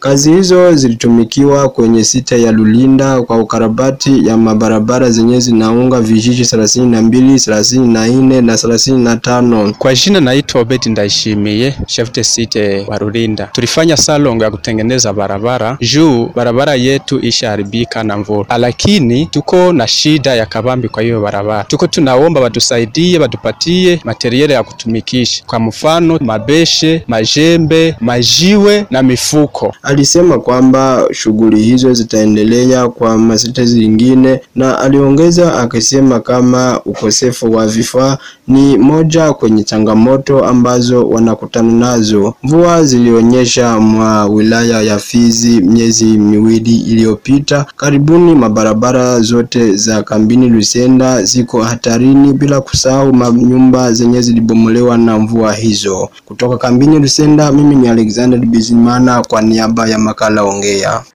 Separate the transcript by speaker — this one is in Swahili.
Speaker 1: Kazi hizo zilitumikiwa kwenye sita ya Lulinda kwa ukarabati ya mabarabara zenye zinaunga vijiji 32, 34 na 35.
Speaker 2: Kwa jina naitwa Obedi Ndayishimiye, chef de site wa Lulinda. Tulifanya salongo ya kutengeneza barabara juu barabara yetu ishaharibika na mvua. Lakini tuko na shida ya kabambi kwa hiyo barabara. Tuko tunaomba watusaidie, watupatie materiele ya kutumikisha. Kwa mfano mabeshe, majembe, majiwe na mifuko.
Speaker 1: Alisema kwamba shughuli hizo zitaendelea kwa masita zingine, na aliongeza akisema kama ukosefu wa vifaa ni moja kwenye changamoto ambazo wanakutana nazo. Mvua zilionyesha mwa wilaya ya Fizi miezi miwili iliyopita. Karibuni mabarabara zote za kambini Lusenda ziko hatarini, bila kusahau manyumba zenye zilibomolewa na mvua hizo. Kutoka kambini Lusenda, mimi ni Alexander Bizimana kwa niaba ya makala Ongea.